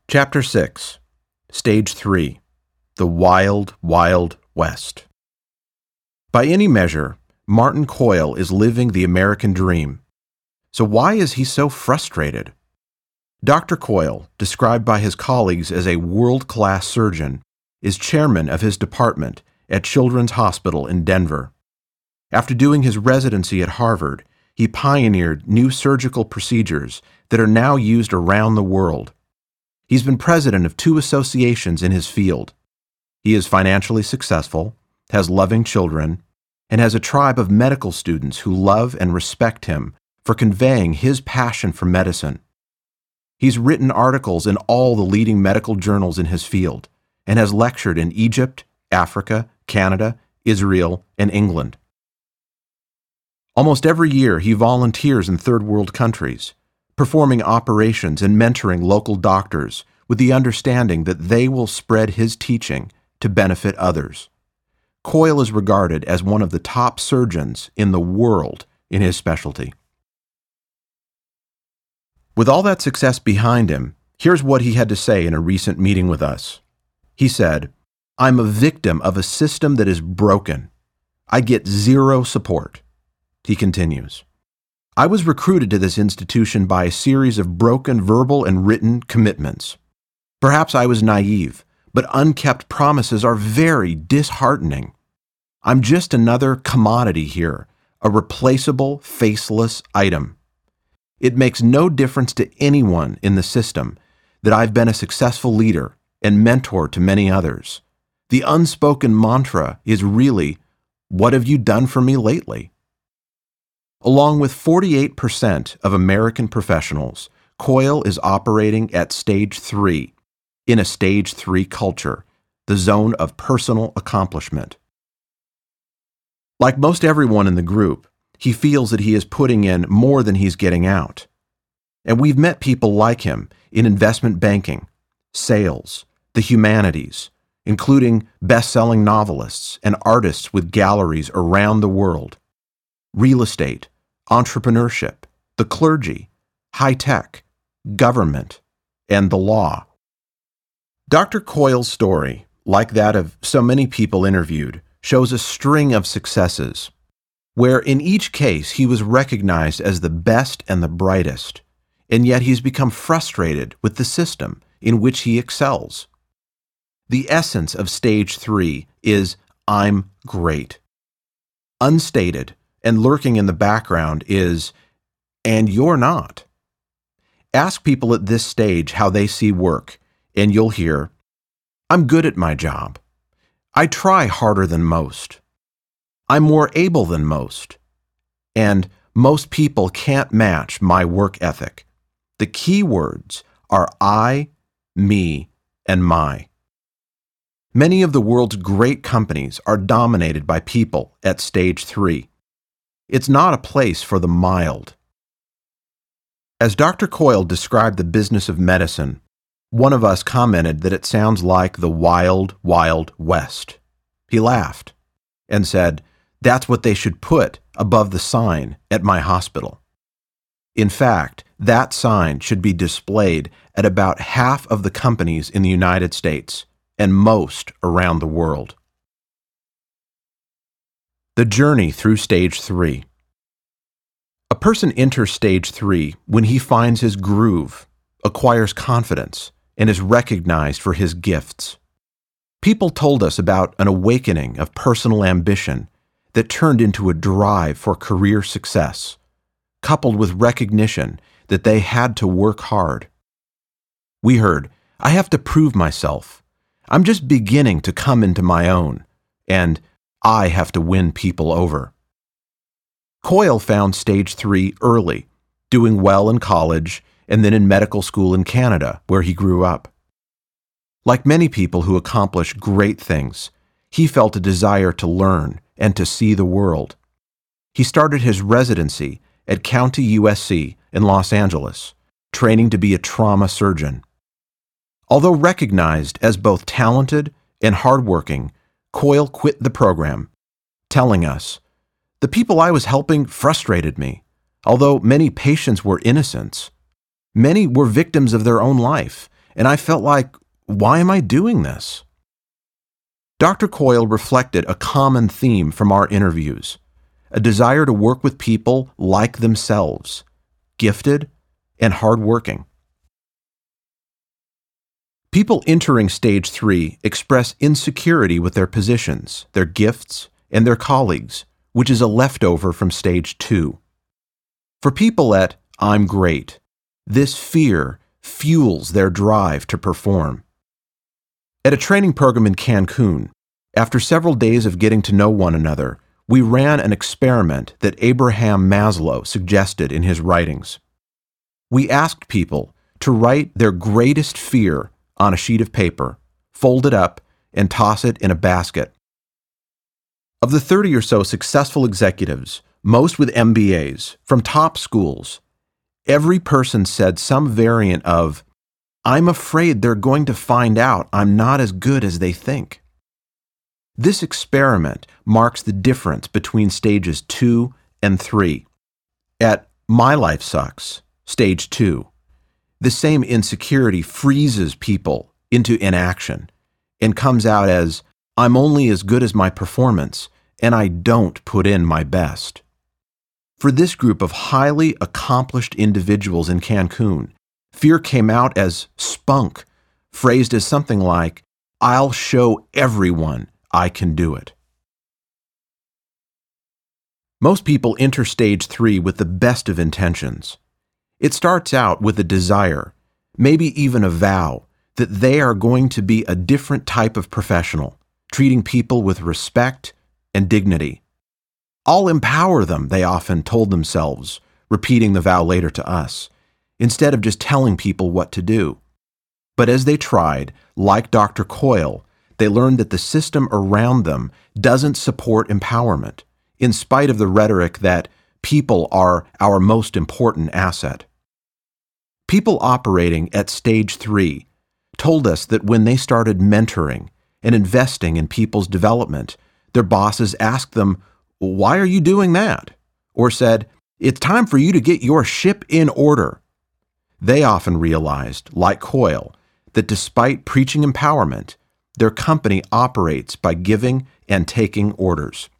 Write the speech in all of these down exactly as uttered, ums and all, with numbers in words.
Chapter six, Stage three, The Wild, Wild West. By any measure, Martin Coyle is living the American dream. So why is he so frustrated? Doctor Coyle, described by his colleagues as a world-class surgeon, is chairman of his department at Children's Hospital in Denver. After doing his residency at Harvard, he pioneered new surgical procedures that are now used around the world. He's been president of two associations in his field. He is financially successful, has loving children, and has a tribe of medical students who love and respect him for conveying his passion for medicine. He's written articles in all the leading medical journals in his field and has lectured in Egypt, Africa, Canada, Israel, and England. Almost every year he volunteers in third world countries, performing operations and mentoring local doctors with the understanding that they will spread his teaching to benefit others. Coyle is regarded as one of the top surgeons in the world in his specialty. With all that success behind him, here's what he had to say in a recent meeting with us. He said, "I'm a victim of a system that is broken. I get zero support." He continues, "I was recruited to this institution by a series of broken verbal and written commitments. Perhaps I was naive, but unkept promises are very disheartening. I'm just another commodity here, a replaceable, faceless item. It makes no difference to anyone in the system that I've been a successful leader and mentor to many others. The unspoken mantra is really, 'What have you done for me lately?'" Along with forty-eight percent of American professionals, Coyle is operating at stage three, in a stage three culture, the zone of personal accomplishment. Like most everyone in the group, he feels that he is putting in more than he's getting out. And we've met people like him in investment banking, sales, the humanities, including best-selling novelists and artists with galleries around the world, real estate, entrepreneurship, the clergy, high-tech, government, and the law. Doctor Coyle's story, like that of so many people interviewed, shows a string of successes, where in each case he was recognized as the best and the brightest, and yet he's become frustrated with the system in which he excels. The essence of stage three is, "I'm great." Unstated and lurking in the background is, "And you're not." Ask people at this stage how they see work, and you'll hear, "I'm good at my job. I try harder than most. I'm more able than most." And "most people can't match my work ethic." The key words are I, me, and my. Many of the world's great companies are dominated by people at stage three. It's not a place for the mild. As Doctor Coyle described the business of medicine, one of us commented that it sounds like the wild, wild west. He laughed and said, "That's what they should put above the sign at my hospital." In fact, that sign should be displayed at about half of the companies in the United States and most around the world. The journey through stage three. A person enters stage three when he finds his groove, acquires confidence, and is recognized for his gifts. People told us about an awakening of personal ambition that turned into a drive for career success, coupled with recognition that they had to work hard. We heard, "I have to prove myself. I'm just beginning to come into my own," and "I have to win people over." Coyle found stage three early, doing well in college and then in medical school in Canada, where he grew up. Like many people who accomplish great things, he felt a desire to learn and to see the world. He started his residency at County U S C in Los Angeles, training to be a trauma surgeon. Although recognized as both talented and hardworking, Coyle quit the program, telling us, "The people I was helping frustrated me. Although many patients were innocents, many were victims of their own life and I felt like, why am I doing this? Doctor Coyle reflected a common theme from our interviews, a desire to work with people like themselves, gifted and hardworking. People entering stage three express insecurity with their positions, their gifts, and their colleagues, which is a leftover from stage two. For people at I'm great, this fear fuels their drive to perform. At a training program in Cancun, after several days of getting to know one another, we ran an experiment that Abraham Maslow suggested in his writings. We asked people to write their greatest fear on a sheet of paper, fold it up, and toss it in a basket. Of the thirty or so successful executives, most with M B As, from top schools, every person said some variant of, I'm afraid they're going to find out I'm not as good as they think. This experiment marks the difference between stages two and three. At My Life Sucks, stage two, the same insecurity freezes people into inaction and comes out as, I'm only as good as my performance, and I don't put in my best. For this group of highly accomplished individuals in Cancun, fear came out as spunk, phrased as something like, I'll show everyone I can do it. Most people enter stage three with the best of intentions. It starts out with a desire, maybe even a vow, that they are going to be a different type of professional, treating people with respect and dignity. I'll empower them, they often told themselves, repeating the vow later to us, instead of just telling people what to do. But as they tried, like Doctor Coyle, they learned that the system around them doesn't support empowerment, in spite of the rhetoric that people are our most important asset. People operating at stage three told us that when they started mentoring and investing in people's development, their bosses asked them, why are you doing that? Or said, it's time for you to get your ship in order. They often realized, like Coyle, that despite preaching empowerment, their company operates by giving and taking orders.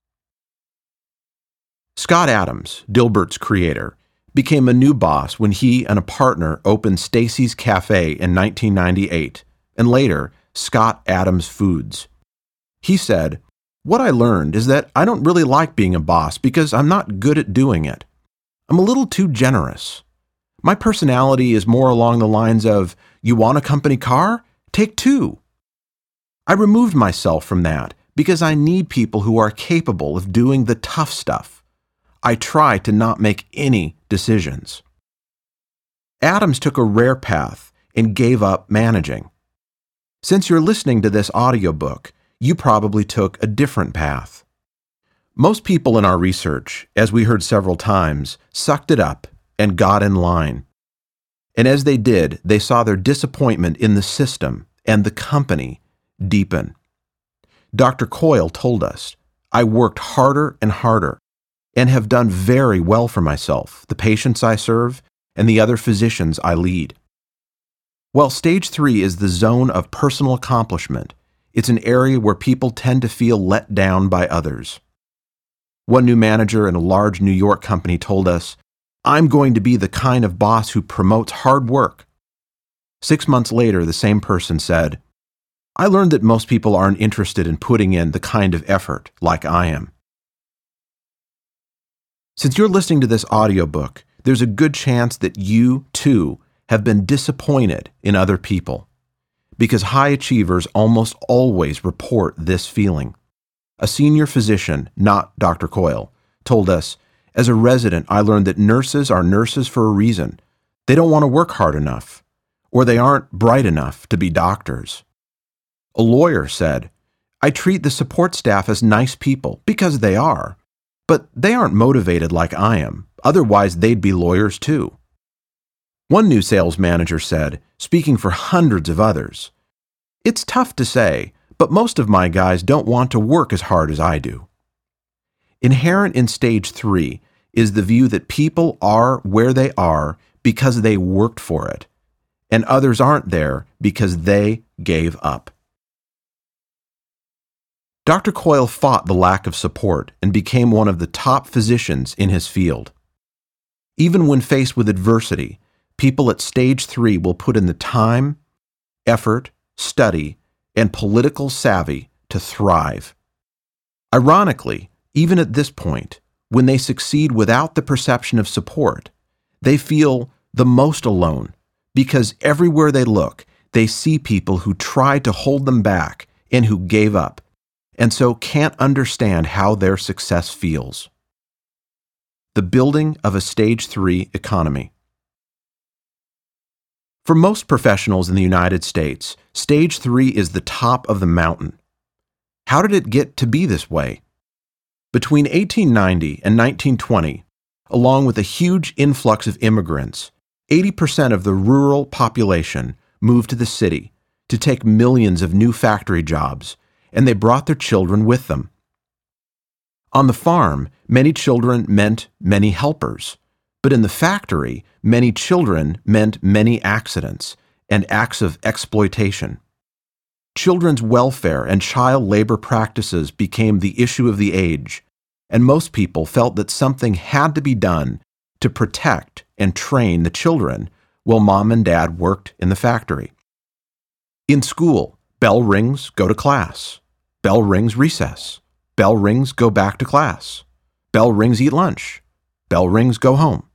Scott Adams, Dilbert's creator, became a new boss when he and a partner opened Stacy's Cafe in nineteen ninety-eight, and later, Scott Adams Foods. He said, what I learned is that I don't really like being a boss because I'm not good at doing it. I'm a little too generous. My personality is more along the lines of, you want a company car? Take two. I removed myself from that because I need people who are capable of doing the tough stuff. I try to not make any decisions. Adams took a rare path and gave up managing. Since you're listening to this audiobook, you probably took a different path. Most people in our research, as we heard several times, sucked it up and got in line. And as they did, they saw their disappointment in the system and the company deepen. Doctor Coyle told us, I worked harder and harder and have done very well for myself, the patients I serve, and the other physicians I lead. While stage three is the zone of personal accomplishment, it's an area where people tend to feel let down by others. One new manager in a large New York company told us, I'm going to be the kind of boss who promotes hard work. Six months later, the same person said, I learned that most people aren't interested in putting in the kind of effort like I am. Since you're listening to this audiobook, there's a good chance that you, too, have been disappointed in other people, because high achievers almost always report this feeling. A senior physician, not Doctor Coyle, told us, as a resident, I learned that nurses are nurses for a reason. They don't want to work hard enough, or they aren't bright enough to be doctors. A lawyer said, I treat the support staff as nice people because they are, but they aren't motivated like I am, otherwise they'd be lawyers too. One new sales manager said, speaking for hundreds of others, it's tough to say, but most of my guys don't want to work as hard as I do. Inherent in stage three is the view that people are where they are because they worked for it, and others aren't there because they gave up. Doctor Coyle fought the lack of support and became one of the top physicians in his field. Even when faced with adversity, people at stage three will put in the time, effort, study, and political savvy to thrive. Ironically, even at this point, when they succeed without the perception of support, they feel the most alone because everywhere they look, they see people who tried to hold them back and who gave up, and so can't understand how their success feels. The building of a stage three economy. For most professionals in the United States, stage three is the top of the mountain. How did it get to be this way? Between eighteen ninety and nineteen twenty, along with a huge influx of immigrants, eighty percent of the rural population moved to the city to take millions of new factory jobs, and they brought their children with them. On the farm, many children meant many helpers, but in the factory, many children meant many accidents and acts of exploitation. Children's welfare and child labor practices became the issue of the age, and most people felt that something had to be done to protect and train the children while mom and dad worked in the factory. In school, bell rings, go to class. Bell rings, recess. Bell rings, go back to class. Bell rings, eat lunch. Bell rings, go home.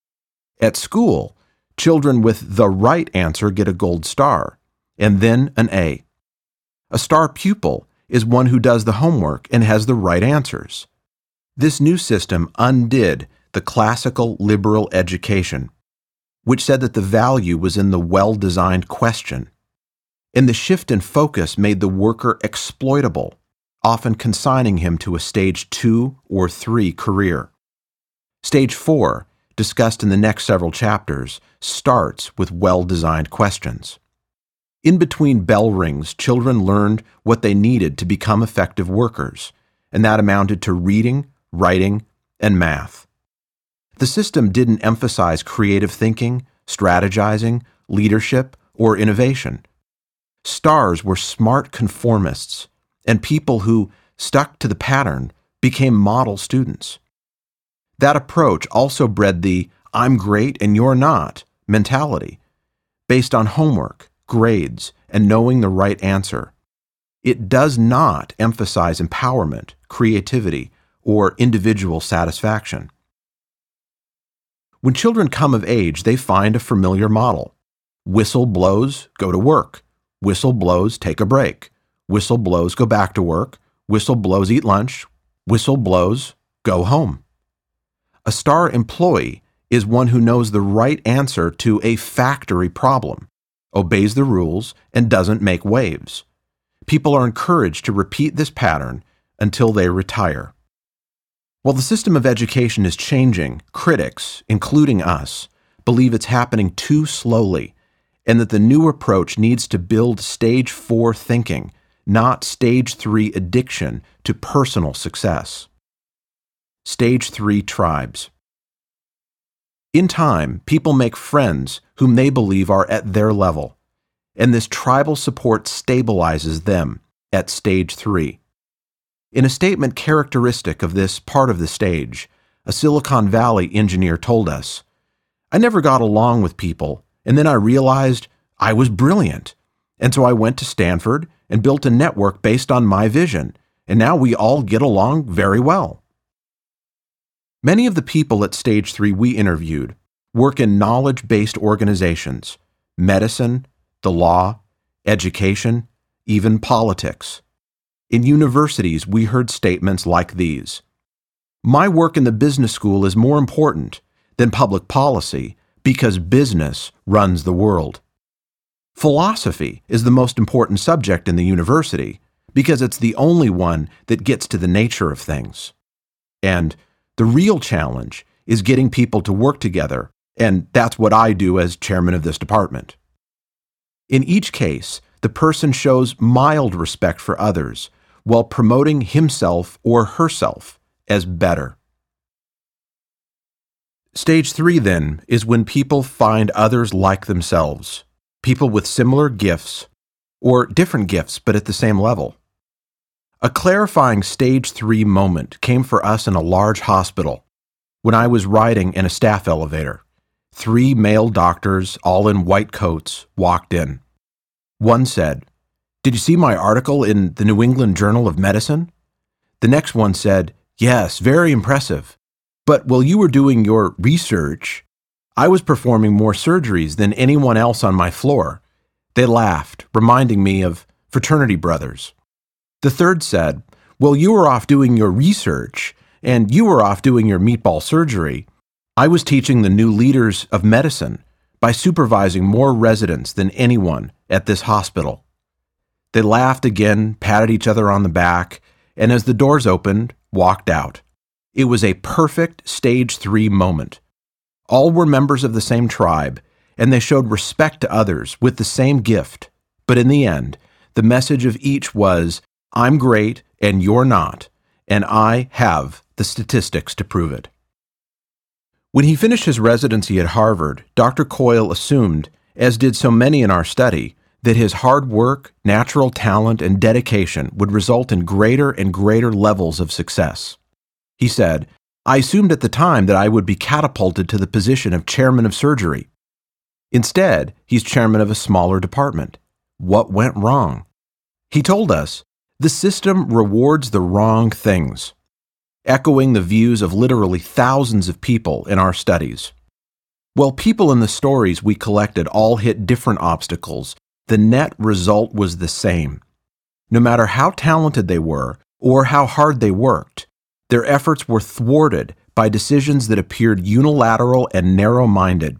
At school, children with the right answer get a gold star, and then an A. A star pupil is one who does the homework and has the right answers. This new system undid the classical liberal education, which said that the value was in the well-designed question. And the shift in focus made the worker exploitable, often consigning him to a stage two or three career. Stage four, discussed in the next several chapters, starts with well-designed questions. In between bell rings, children learned what they needed to become effective workers, and that amounted to reading, writing, and math. The system didn't emphasize creative thinking, strategizing, leadership, or innovation. Stars were smart conformists, and people who stuck to the pattern became model students. That approach also bred the "I'm great and you're not" mentality, based on homework, grades, and knowing the right answer. It does not emphasize empowerment, creativity, or individual satisfaction. When children come of age, they find a familiar model. Whistle blows, go to work. Whistle blows, take a break. Whistle blows, go back to work. Whistle blows, eat lunch. Whistle blows, go home. A star employee is one who knows the right answer to a factory problem, obeys the rules, and doesn't make waves. People are encouraged to repeat this pattern until they retire. While the system of education is changing, critics, including us, believe it's happening too slowly and that the new approach needs to build stage four thinking, not stage three addiction to personal success. Stage three tribes. In time, people make friends whom they believe are at their level, and this tribal support stabilizes them at stage three. In a statement characteristic of this part of the stage, a Silicon Valley engineer told us, "I never got along with people, and then I realized I was brilliant, and so I went to Stanford and built a network based on my vision, and now we all get along very well." Many of the people at stage three we interviewed work in knowledge-based organizations, medicine, the law, education, even politics. In universities, we heard statements like these: "My work in the business school is more important than public policy because business runs the world." Philosophy is the most important subject in the university because it's the only one that gets to the nature of things. And the real challenge is getting people to work together, and that's what I do as chairman of this department. In each case, the person shows mild respect for others while promoting himself or herself as better. Stage three, then, is when people find others like themselves, people with similar gifts, or different gifts but at the same level. A clarifying stage three moment came for us in a large hospital when I was riding in a staff elevator. Three male doctors, all in white coats, walked in. One said, "Did you see my article in the New England Journal of Medicine?" The next one said, "Yes, very impressive. But while you were doing your research, I was performing more surgeries than anyone else on my floor." They laughed, reminding me of fraternity brothers. The third said, "Well, you were off doing your research, and you were off doing your meatball surgery. I was teaching the new leaders of medicine by supervising more residents than anyone at this hospital." They laughed again, patted each other on the back, and as the doors opened, walked out. It was a perfect stage three moment. All were members of the same tribe, and they showed respect to others with the same gift. But in the end, the message of each was, "I'm great and you're not, and I have the statistics to prove it." When he finished his residency at Harvard, Doctor Coyle assumed, as did so many in our study, that his hard work, natural talent, and dedication would result in greater and greater levels of success. He said, "I assumed at the time that I would be catapulted to the position of chairman of surgery. Instead, he's chairman of a smaller department. What went wrong?" He told us, "The system rewards the wrong things," echoing the views of literally thousands of people in our studies. While people in the stories we collected all hit different obstacles, the net result was the same. No matter how talented they were or how hard they worked, their efforts were thwarted by decisions that appeared unilateral and narrow-minded.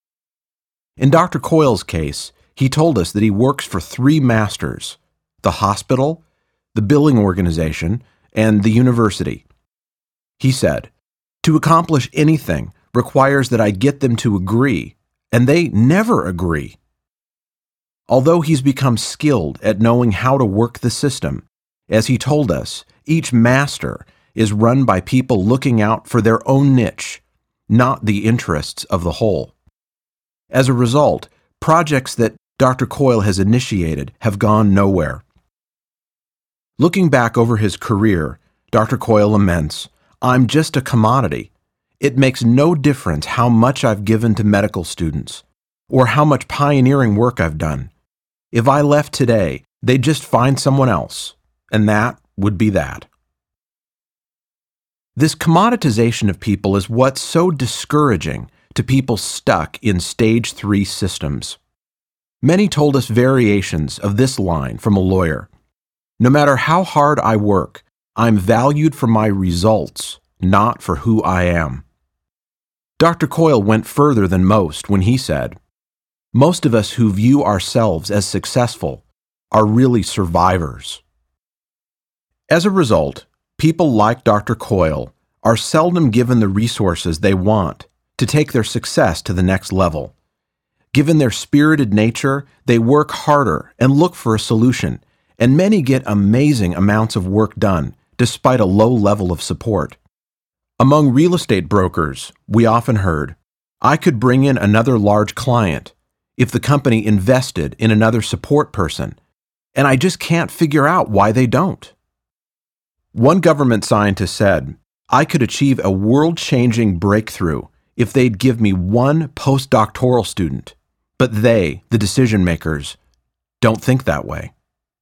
In Doctor Coyle's case, he told us that he works for three masters: the hospital, the billing organization, and the university. He said, "To accomplish anything requires that I get them to agree, and they never agree." Although he's become skilled at knowing how to work the system, as he told us, each master is run by people looking out for their own niche, not the interests of the whole. As a result, projects that Doctor Coyle has initiated have gone nowhere. Looking back over his career, Doctor Coyle laments, "I'm just a commodity. It makes no difference how much I've given to medical students, or how much pioneering work I've done. If I left today, they'd just find someone else, and that would be that." This commoditization of people is what's so discouraging to people stuck in stage three systems. Many told us variations of this line from a lawyer. "No matter how hard I work, I'm valued for my results, not for who I am." Doctor Coyle went further than most when he said, "Most of us who view ourselves as successful are really survivors." As a result, people like Doctor Coyle are seldom given the resources they want to take their success to the next level. Given their spirited nature, they work harder and look for a solution, and many get amazing amounts of work done despite a low level of support. Among real estate brokers, we often heard, "I could bring in another large client if the company invested in another support person, and I just can't figure out why they don't." One government scientist said, "I could achieve a world-changing breakthrough if they'd give me one postdoctoral student, but they, the decision makers, don't think that way."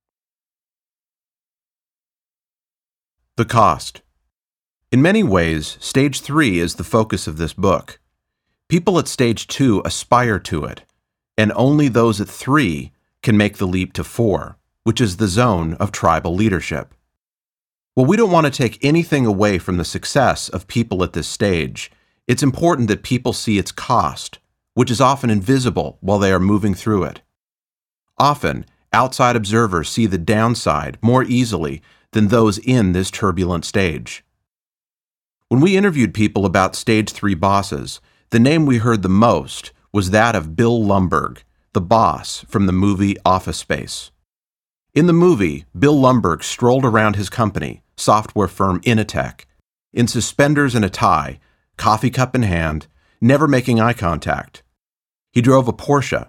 The cost. In many ways, stage three is the focus of this book. People at stage two aspire to it, and only those at three can make the leap to four, which is the zone of tribal leadership. While we don't want to take anything away from the success of people at this stage, it's important that people see its cost, which is often invisible while they are moving through it. Often, outside observers see the downside more easily than those in this turbulent stage. When we interviewed people about stage three bosses, the name we heard the most was that of Bill Lumbergh, the boss from the movie Office Space. In the movie, Bill Lumbergh strolled around his company, software firm Initech, in suspenders and a tie, coffee cup in hand, never making eye contact. He drove a Porsche,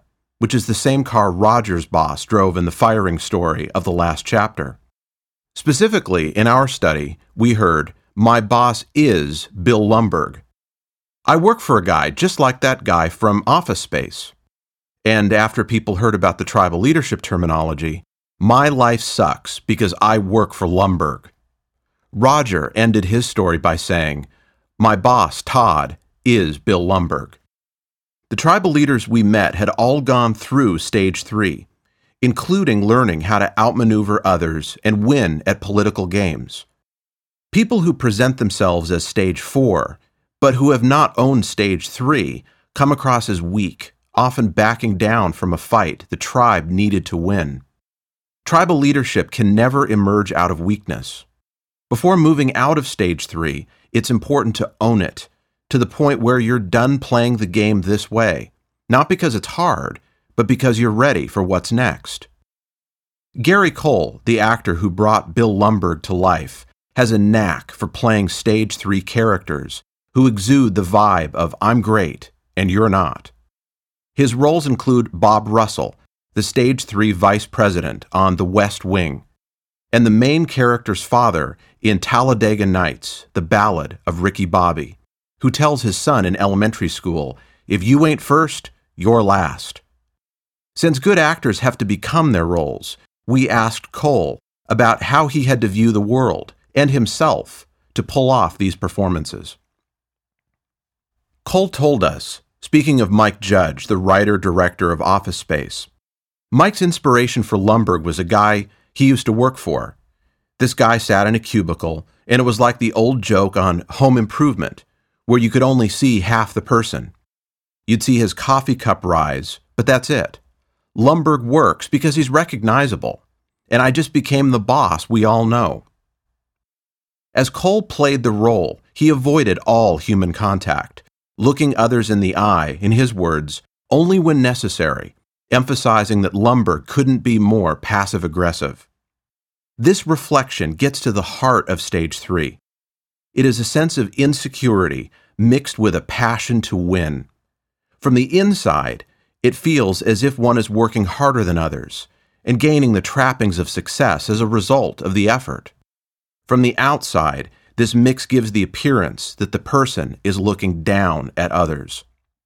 which is the same car Roger's boss drove in the firing story of the last chapter. Specifically, in our study, we heard, "My boss is Bill Lumbergh. I work for a guy just like that guy from Office Space." And after people heard about the tribal leadership terminology, "My life sucks because I work for Lumbergh." Roger ended his story by saying, "My boss, Todd, is Bill Lumbergh." The tribal leaders we met had all gone through stage three, including learning how to outmaneuver others and win at political games. People who present themselves as stage four, but who have not owned stage three, come across as weak, often backing down from a fight the tribe needed to win. Tribal leadership can never emerge out of weakness. Before moving out of stage three, it's important to own it, to the point where you're done playing the game this way, not because it's hard, but because you're ready for what's next. Gary Cole, the actor who brought Bill Lumbergh to life, has a knack for playing stage three characters who exude the vibe of "I'm great and you're not." His roles include Bob Russell, the stage three vice president on The West Wing, and the main character's father in Talladega Nights, the ballad of Ricky Bobby, who tells his son in elementary school, "If you ain't first, you're last." Since good actors have to become their roles, we asked Cole about how he had to view the world and himself to pull off these performances. Cole told us, speaking of Mike Judge, the writer-director of Office Space, Mike's inspiration for Lumbergh was a guy he used to work for. This guy sat in a cubicle, and it was like the old joke on Home Improvement, where you could only see half the person. You'd see his coffee cup rise, but that's it. Lumbergh works because he's recognizable, and I just became the boss we all know. As Cole played the role, he avoided all human contact, looking others in the eye, in his words, only when necessary, emphasizing that Lumbergh couldn't be more passive-aggressive. This reflection gets to the heart of stage three. It is a sense of insecurity mixed with a passion to win. From the inside, it feels as if one is working harder than others and gaining the trappings of success as a result of the effort. From the outside, this mix gives the appearance that the person is looking down at others.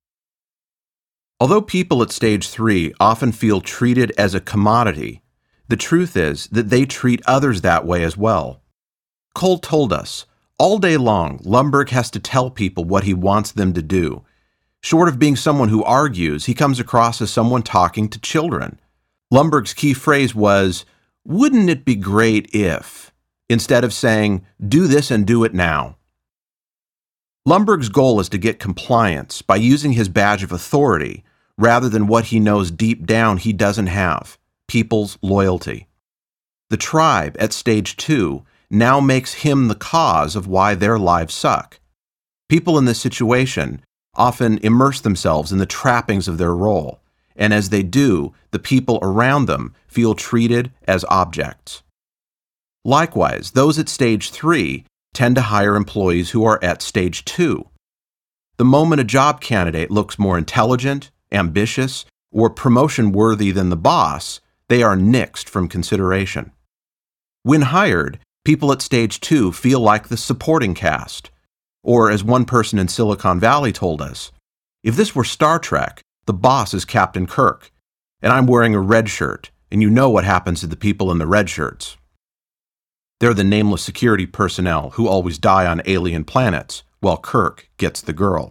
Although people at stage three often feel treated as a commodity, the truth is that they treat others that way as well. Cole told us, all day long, Lumbergh has to tell people what he wants them to do. Short of being someone who argues, he comes across as someone talking to children. Lumbergh's key phrase was, "Wouldn't it be great if," instead of saying, "Do this and do it now." Lumbergh's goal is to get compliance by using his badge of authority rather than what he knows deep down he doesn't have, people's loyalty. The tribe at stage two now makes him the cause of why their lives suck. People in this situation often immerse themselves in the trappings of their role, and as they do, the people around them feel treated as objects. Likewise, those at stage three tend to hire employees who are at stage two. The moment a job candidate looks more intelligent, ambitious, or promotion-worthy than the boss, they are nixed from consideration. When hired, people at stage two feel like the supporting cast. Or, as one person in Silicon Valley told us, "If this were Star Trek, the boss is Captain Kirk, and I'm wearing a red shirt, and you know what happens to the people in the red shirts. They're the nameless security personnel who always die on alien planets, while Kirk gets the girl."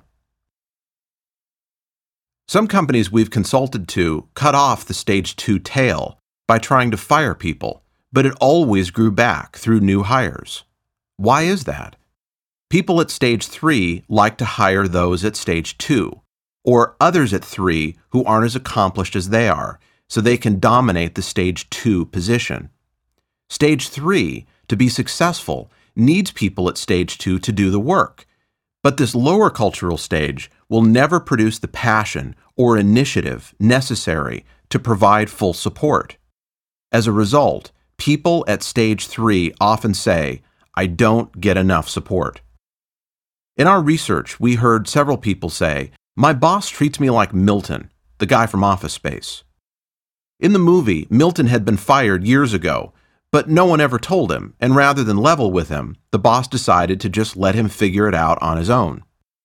Some companies we've consulted to cut off the stage two tail by trying to fire people, but it always grew back through new hires. Why is that? People at stage three like to hire those at stage two, or others at three who aren't as accomplished as they are, so they can dominate the stage two position. Stage three, to be successful, needs people at stage two to do the work, but this lower cultural stage will never produce the passion or initiative necessary to provide full support. As a result, people at stage three often say, "I don't get enough support." In our research, we heard several people say, "My boss treats me like Milton. the guy from Office Space. In the movie, Milton had been fired years ago, but no one ever told him, and rather than level with him, the boss decided to just let him figure it out on his own.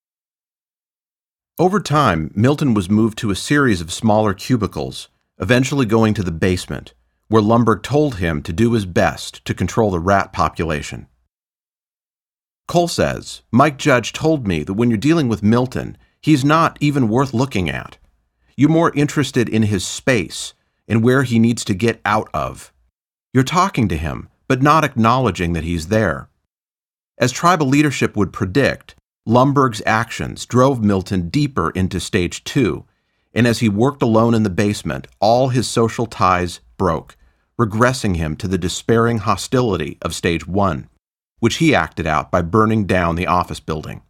Over time, Milton was moved to a series of smaller cubicles, eventually going to the basement, where Lumbergh told him to do his best to control the rat population. Cole says, Mike Judge told me that when you're dealing with Milton, he's not even worth looking at. You're more interested in his space and where he needs to get out of. You're talking to him, but not acknowledging that he's there. As tribal leadership would predict, Lumbergh's actions drove Milton deeper into stage two, and as he worked alone in the basement, all his social ties broke, regressing him to the despairing hostility of stage one, which he acted out by burning down the office building.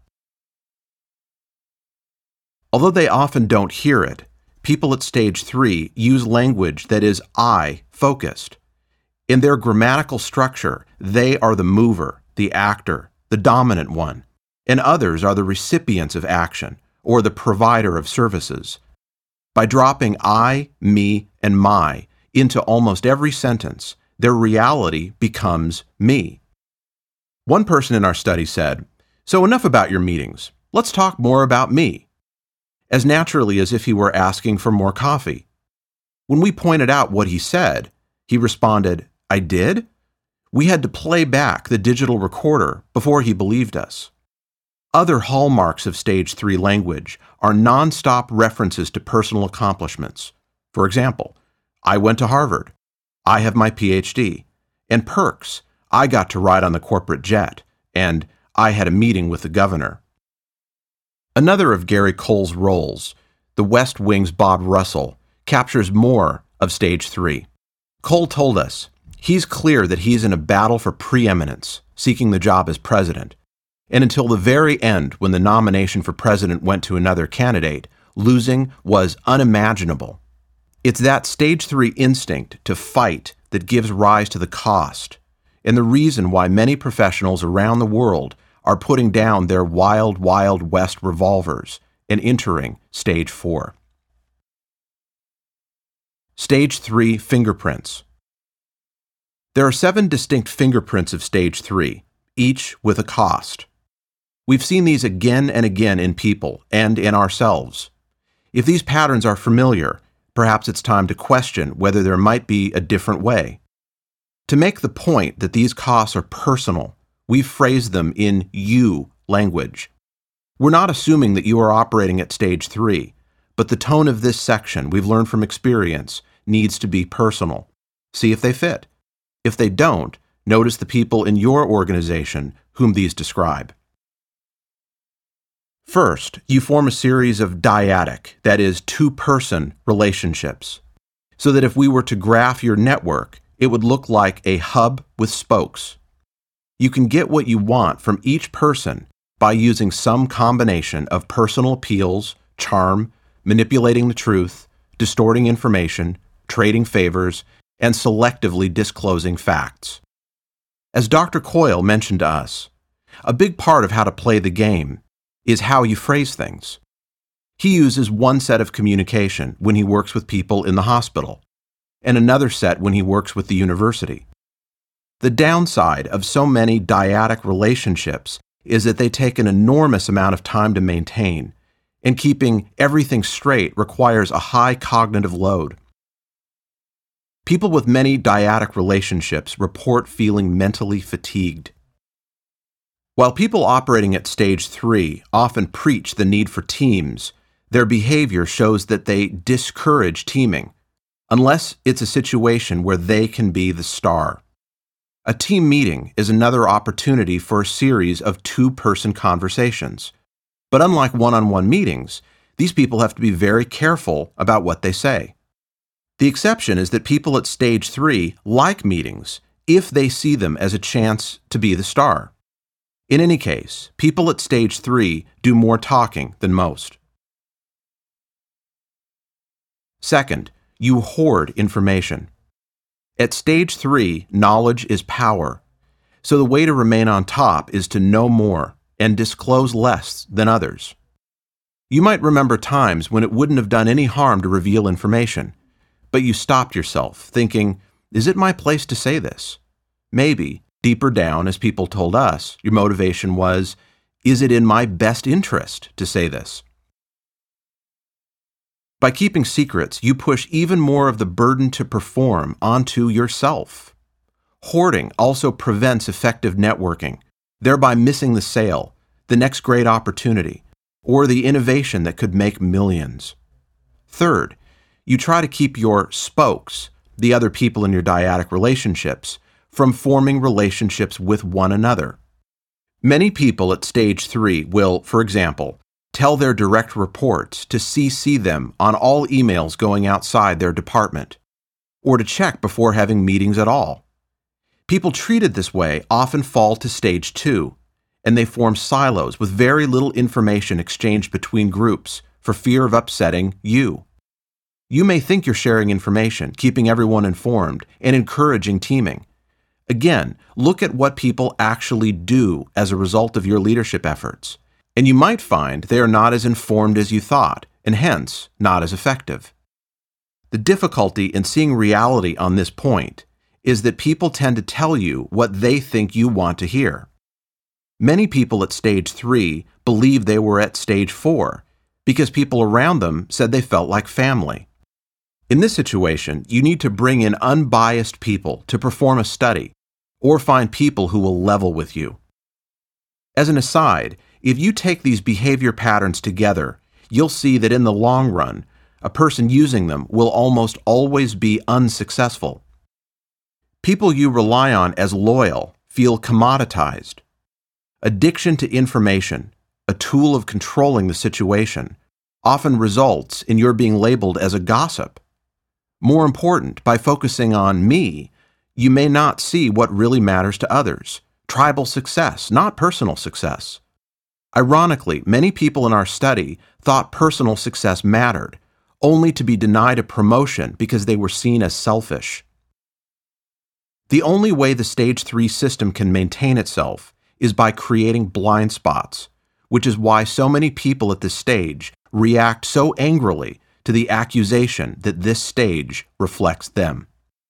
Although they often don't hear it, people at stage three use language that is I-focused. In their grammatical structure, they are the mover, the actor, the dominant one, and others are the recipients of action, or the provider of services. By dropping I, me, and my into almost every sentence, their reality becomes me. One person in our study said, "So enough about your meetings. Let's talk more about me," as naturally as if he were asking for more coffee. When we pointed out what he said, he responded, "I did?" We had to play back the digital recorder before he believed us. Other hallmarks of stage three language are nonstop references to personal accomplishments. For example, I went to Harvard, I have my P H D, and perks, I got to ride on the corporate jet, and I had a meeting with the governor. Another of Gary Cole's roles, the West Wing's Bob Russell, captures more of stage three. Cole told us he's clear that he's in a battle for preeminence, seeking the job as president. And until the very end, when the nomination for president went to another candidate, losing was unimaginable. It's that stage three instinct to fight that gives rise to the cost, and the reason why many professionals around the world are putting down their wild, wild west revolvers and entering stage four. Stage three fingerprints. There are seven distinct fingerprints of stage three, each with a cost. We've seen these again and again in people and in ourselves. If these patterns are familiar, perhaps it's time to question whether there might be a different way. To make the point that these costs are personal, we phrase them in you language. We're not assuming that you are operating at stage three, but the tone of this section, we've learned from experience, needs to be personal. See if they fit. If they don't, notice the people in your organization whom these describe. First, you form a series of dyadic, that is, two-person relationships, so that if we were to graph your network, it would look like a hub with spokes. You can get what you want from each person by using some combination of personal appeals, charm, manipulating the truth, distorting information, trading favors, and selectively disclosing facts. As Doctor Coyle mentioned to us, a big part of how to play the game is how you phrase things. He uses one set of communication when he works with people in the hospital, and another set when he works with the university. The downside of so many dyadic relationships is that they take an enormous amount of time to maintain, and keeping everything straight requires a high cognitive load. People with many dyadic relationships report feeling mentally fatigued. While people operating at stage three often preach the need for teams, their behavior shows that they discourage teaming, unless it's a situation where they can be the star. A team meeting is another opportunity for a series of two-person conversations. But unlike one-on-one meetings, these people have to be very careful about what they say. The exception is that people at stage three like meetings if they see them as a chance to be the star. In any case, people at stage three do more talking than most. Second, you hoard information. At stage three, knowledge is power, so the way to remain on top is to know more and disclose less than others. You might remember times when it wouldn't have done any harm to reveal information, but you stopped yourself, thinking, is it my place to say this? Maybe, deeper down, as people told us, your motivation was, is it in my best interest to say this? By keeping secrets, you push even more of the burden to perform onto yourself. Hoarding also prevents effective networking, thereby missing the sale, the next great opportunity, or the innovation that could make millions. Third, you try to keep your spokes, the other people in your dyadic relationships, from forming relationships with one another. Many people at stage three will, for example, tell their direct reports to C C them on all emails going outside their department, or to check before having meetings at all. People treated this way often fall to stage two, and they form silos with very little information exchanged between groups for fear of upsetting you. You may think you're sharing information, keeping everyone informed, and encouraging teaming. Again, look at what people actually do as a result of your leadership efforts, and you might find they are not as informed as you thought, and hence not as effective. The difficulty in seeing reality on this point is that people tend to tell you what they think you want to hear. Many people at stage three believed they were at stage four because people around them said they felt like family. In this situation, you need to bring in unbiased people to perform a study or find people who will level with you. As an aside, if you take these behavior patterns together, you'll see that in the long run, a person using them will almost always be unsuccessful. People you rely on as loyal feel commoditized. Addiction to information, a tool of controlling the situation, often results in your being labeled as a gossip. More important, by focusing on me, you may not see what really matters to others, tribal success, not personal success. Ironically, many people in our study thought personal success mattered, only to be denied a promotion because they were seen as selfish. The only way the stage three system can maintain itself is by creating blind spots, which is why so many people at this stage react so angrily to the accusation that this stage reflects them.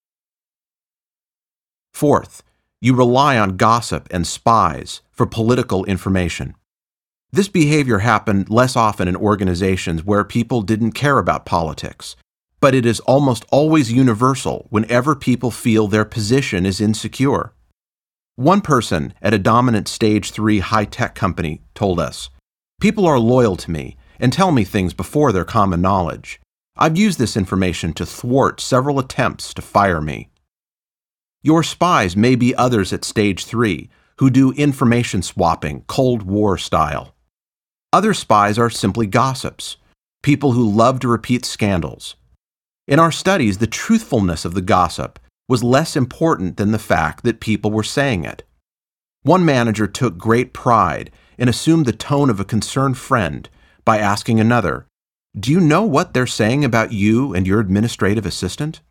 Fourth, you rely on gossip and spies for political information. This behavior happened less often in organizations where people didn't care about politics, but it is almost always universal whenever people feel their position is insecure. One person at a dominant stage three high-tech company told us, "People are loyal to me and tell me things before their common knowledge. I've used this information to thwart several attempts to fire me." Your spies may be others at stage three who do information swapping, Cold War style. Other spies are simply gossips, people who love to repeat scandals. In our studies, the truthfulness of the gossip was less important than the fact that people were saying it. One manager took great pride and assumed the tone of a concerned friend by asking another, "Do you know what they're saying about you and your administrative assistant?"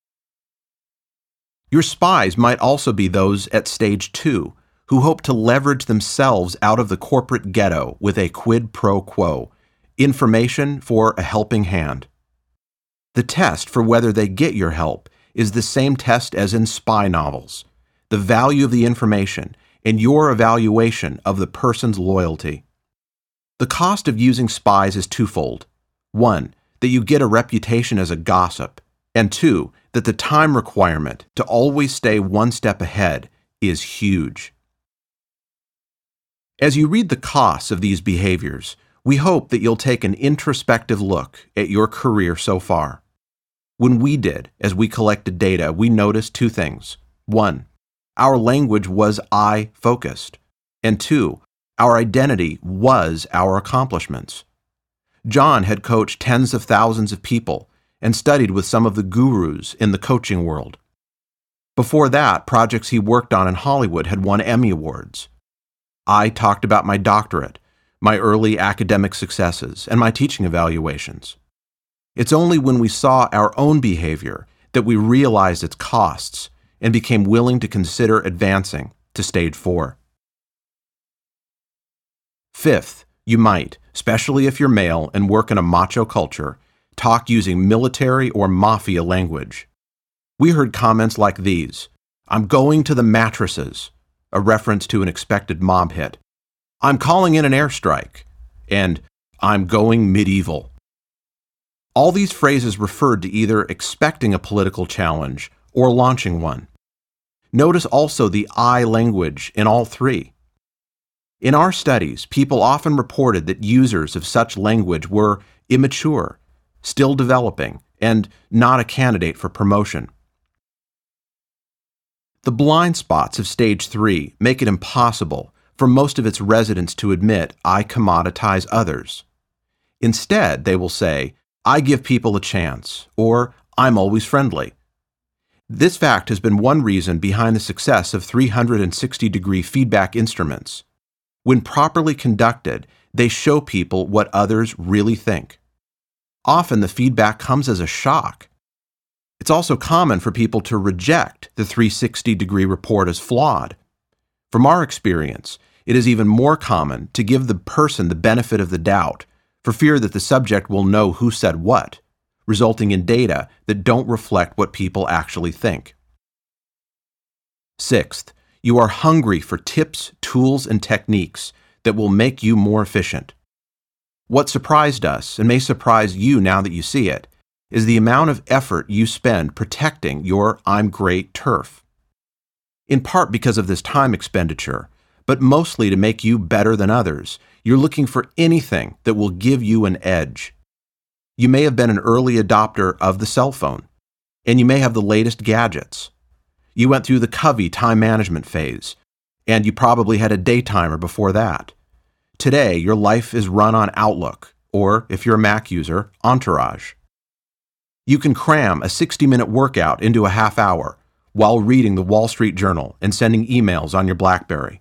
Your spies might also be those at stage two who hope to leverage themselves out of the corporate ghetto with a quid pro quo, information for a helping hand. The test for whether they get your help is the same test as in spy novels, the value of the information and your evaluation of the person's loyalty. The cost of using spies is twofold. One, that you get a reputation as a gossip, and two, that the time requirement to always stay one step ahead is huge. As you read the costs of these behaviors, we hope that you'll take an introspective look at your career so far. When we did, as we collected data, we noticed two things. One, our language was I-focused. And two, our identity was our accomplishments. John had coached tens of thousands of people and studied with some of the gurus in the coaching world. Before that, projects he worked on in Hollywood had won Emmy Awards. I talked about my doctorate, my early academic successes, and my teaching evaluations. It's only when we saw our own behavior that we realized its costs and became willing to consider advancing to stage four. Fifth, You might, especially if you're male and work in a macho culture, talk using military or mafia language. We heard comments like these: "I'm going to the mattresses," a reference to an expected mob hit. "I'm calling in an airstrike," and "I'm going medieval." All these phrases referred to either expecting a political challenge or launching one. Notice also the I language in all three. In our studies, people often reported that users of such language were immature, still developing, and not a candidate for promotion. The blind spots of stage three make it impossible for most of its residents to admit, "I commoditize others." Instead, they will say, "I give people a chance," or "I'm always friendly." This fact has been one reason behind the success of three hundred sixty degree feedback instruments. When properly conducted, they show people what others really think. Often the feedback comes as a shock. It's also common for people to reject the three hundred sixty degree report as flawed. From our experience, it is even more common to give the person the benefit of the doubt for fear that the subject will know who said what, resulting in data that don't reflect what people actually think. Sixth, you are hungry for tips, tools, and techniques that will make you more efficient. What surprised us, and may surprise you now that you see it, is the amount of effort you spend protecting your I'm great turf. In part because of this time expenditure, but mostly to make you better than others, you're looking for anything that will give you an edge. You may have been an early adopter of the cell phone, and you may have the latest gadgets. You went through the Covey time management phase, and you probably had a daytimer before that. Today, your life is run on Outlook, or, if you're a Mac user, Entourage. You can cram a sixty-minute workout into a half hour while reading the Wall Street Journal and sending emails on your BlackBerry.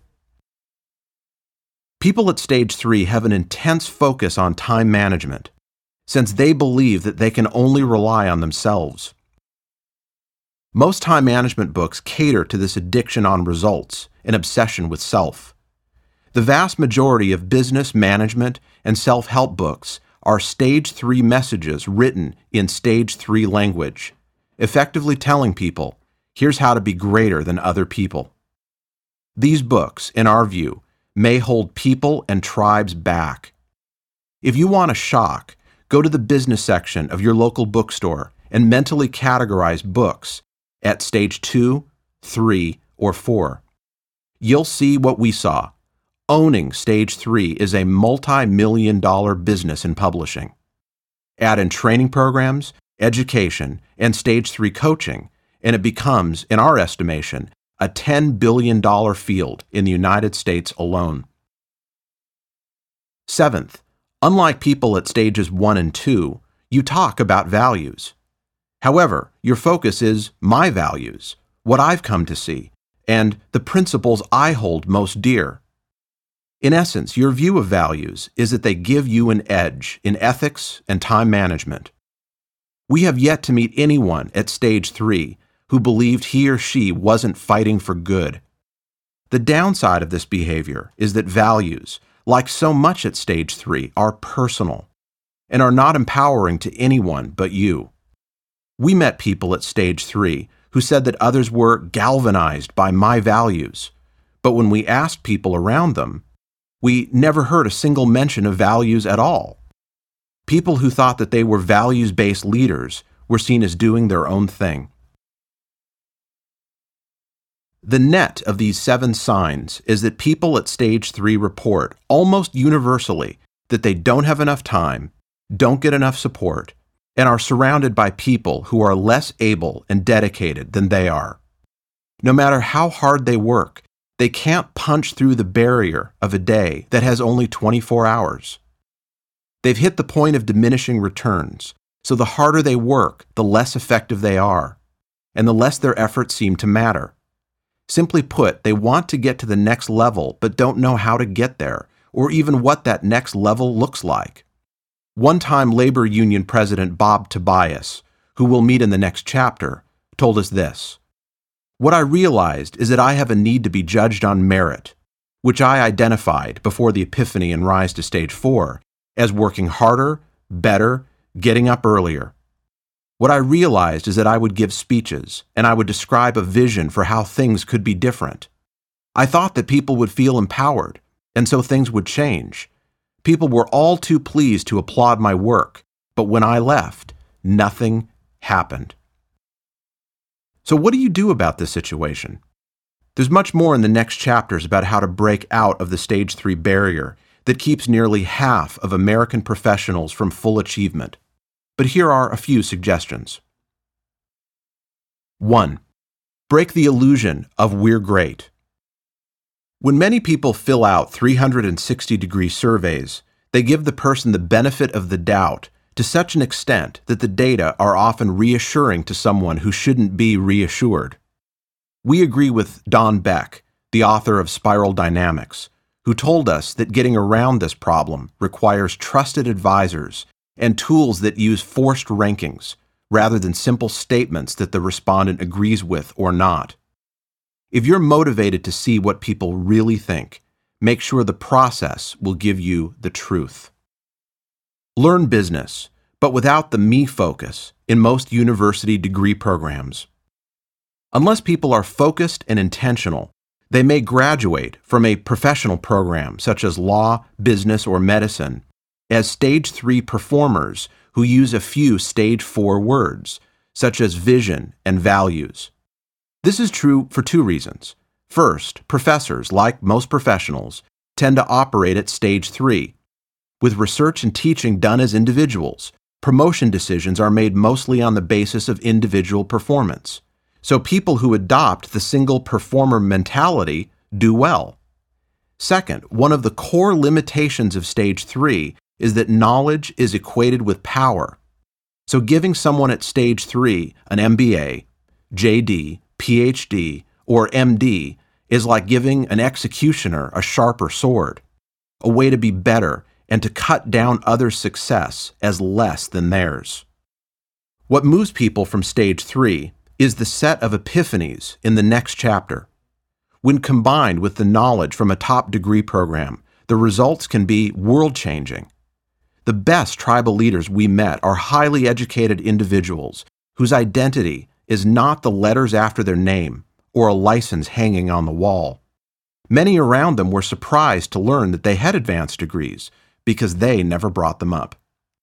People at stage three have an intense focus on time management, since they believe that they can only rely on themselves. Most time management books cater to this addiction on results and obsession with self. The vast majority of business, management, and self-help books are stage three messages written in stage three language, effectively telling people, here's how to be greater than other people. These books, in our view, may hold people and tribes back. If you want a shock, go to the business section of your local bookstore and mentally categorize books at stage two, three, or four. You'll see what we saw. Owning stage three is a multi-million dollar business in publishing. Add in training programs, education, and stage three coaching, and it becomes, in our estimation, a ten billion dollars field in the United States alone. Seventh, unlike people at stages one and two, you talk about values. However, your focus is my values, what I've come to see, and the principles I hold most dear. In essence, your view of values is that they give you an edge in ethics and time management. We have yet to meet anyone at stage three who believed he or she wasn't fighting for good. The downside of this behavior is that values, like so much at stage three, are personal and are not empowering to anyone but you. We met people at stage three who said that others were galvanized by my values, but when we asked people around them, we never heard a single mention of values at all. People who thought that they were values-based leaders were seen as doing their own thing. The net of these seven signs is that people at stage three report almost universally that they don't have enough time, don't get enough support, and are surrounded by people who are less able and dedicated than they are. No matter how hard they work, they can't punch through the barrier of a day that has only twenty-four hours. They've hit the point of diminishing returns, so the harder they work, the less effective they are, and the less their efforts seem to matter. Simply put, they want to get to the next level but don't know how to get there, or even what that next level looks like. One-time labor union president Bob Tobias, who we'll meet in the next chapter, told us this: "What I realized is that I have a need to be judged on merit. which I identified before the epiphany and rise to stage four as working harder, better, getting up earlier. What I realized is that I would give speeches and I would describe a vision for how things could be different. I thought that people would feel empowered, and so things would change. People were all too pleased to applaud my work, but when I left, nothing happened. So what do you do about this situation? There's much more in the next chapters about how to break out of the stage three barrier that keeps nearly half of American professionals from full achievement. But here are a few suggestions. One, break the illusion of we're great. When many people fill out three hundred sixty degree surveys, they give the person the benefit of the doubt to such an extent that the data are often reassuring to someone who shouldn't be reassured. We agree with Don Beck, the author of Spiral Dynamics, who told us that getting around this problem requires trusted advisors and tools that use forced rankings rather than simple statements that the respondent agrees with or not. If you're motivated to see what people really think, make sure the process will give you the truth. Learn business, but without the me focus in most university degree programs. Unless people are focused and intentional, they may graduate from a professional program such as law, business, or medicine as stage three performers who use a few stage four words, such as vision and values. This is true for two reasons. First, professors, like most professionals, tend to operate at stage three. With research and teaching done as individuals, promotion decisions are made mostly on the basis of individual performance. So people who adopt the single performer mentality do well. Second, one of the core limitations of stage three is that knowledge is equated with power. So giving someone at stage three an M B A, J D, P H D, or M D is like giving an executioner a sharper sword, a way to be better and to cut down others' success as less than theirs. What moves people from stage three is the set of epiphanies in the next chapter. When combined with the knowledge from a top degree program, the results can be world-changing. The best tribal leaders we met are highly educated individuals whose identity is not the letters after their name or a license hanging on the wall. Many around them were surprised to learn that they had advanced degrees because they never brought them up.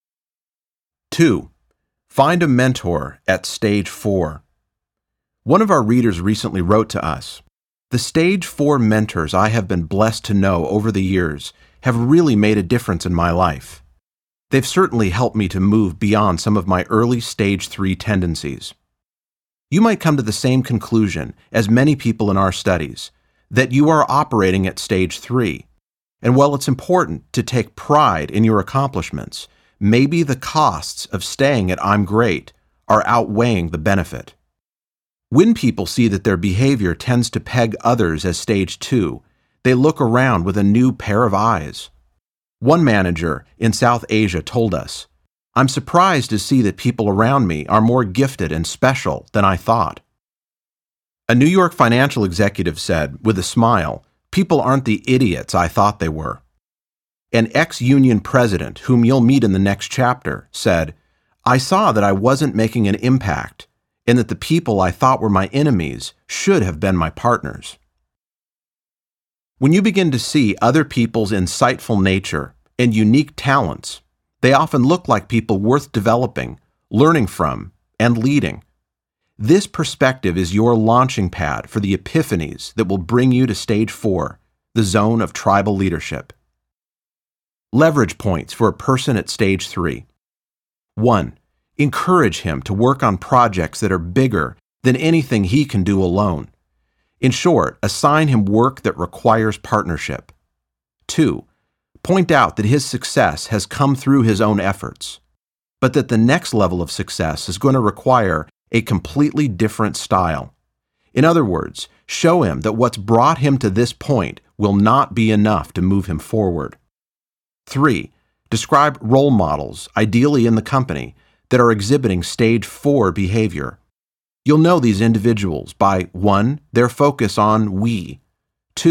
Two, find a mentor at stage four. One of our readers recently wrote to us, "The stage four mentors I have been blessed to know over the years have really made a difference in my life. They've certainly helped me to move beyond some of my early stage three tendencies." You might come to the same conclusion as many people in our studies, that you are operating at stage three. And while it's important to take pride in your accomplishments, maybe the costs of staying at I'm great are outweighing the benefit. When people see that their behavior tends to peg others as stage two, they look around with a new pair of eyes. One manager in South Asia told us, "I'm surprised to see that people around me are more gifted and special than I thought." A New York financial executive said, with a smile, "People aren't the idiots I thought they were." An ex-union president, whom you'll meet in the next chapter, said, "I saw that I wasn't making an impact, and that the people I thought were my enemies should have been my partners." When you begin to see other people's insightful nature and unique talents, they often look like people worth developing, learning from, and leading. This perspective is your launching pad for the epiphanies that will bring you to stage four, the zone of tribal leadership. Leverage points for a person at stage three. One, encourage him to work on projects that are bigger than anything he can do alone. In short, assign him work that requires partnership. Two, point out that his success has come through his own efforts, but that the next level of success is going to require a completely different style. In other words, show him that what's brought him to this point will not be enough to move him forward. Three, describe role models, ideally in the company, that are exhibiting stage four behavior. You'll know these individuals by one, their focus on we, two,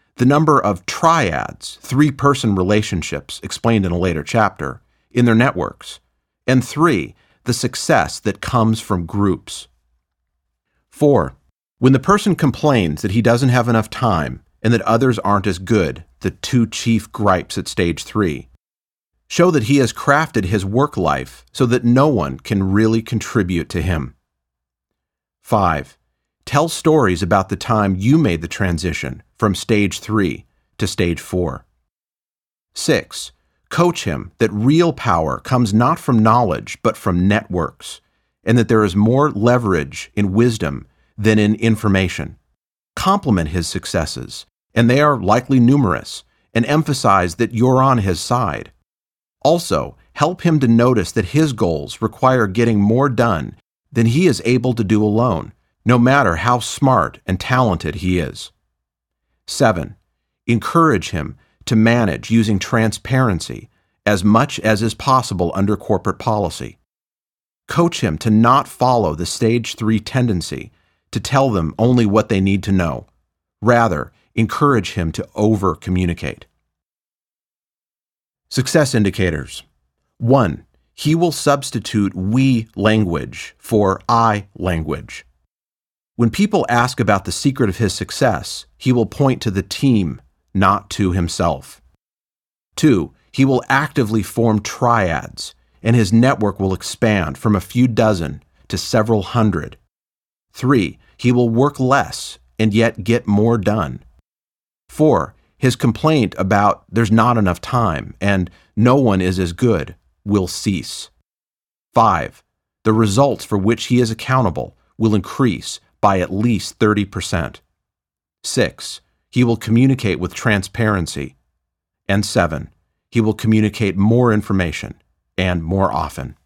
the number of triads, three-person relationships explained in a later chapter, in their networks, and three, the success that comes from groups. Four, when the person complains that he doesn't have enough time and that others aren't as good, the two chief gripes at stage three, show that he has crafted his work life so that no one can really contribute to him. Five, tell stories about the time you made the transition from stage three to stage four. Six, coach him that real power comes not from knowledge but from networks, and that there is more leverage in wisdom than in information. Compliment his successes, and they are likely numerous, and emphasize that you're on his side. Also, help him to notice that his goals require getting more done than he is able to do alone, no matter how smart and talented he is. Seven, encourage him to manage using transparency as much as is possible under corporate policy. Coach him to not follow the stage three tendency to tell them only what they need to know. Rather, encourage him to over-communicate. Success indicators. One, he will substitute we language for I language. When people ask about the secret of his success, he will point to the team, not to himself. Two, he will actively form triads, and his network will expand from a few dozen to several hundred. Three, he will work less and yet get more done. Four, his complaint about there's not enough time and no one is as good will cease. Five, the results for which he is accountable will increase by at least thirty percent. Six, he will communicate with transparency. And seven, he will communicate more information and more often.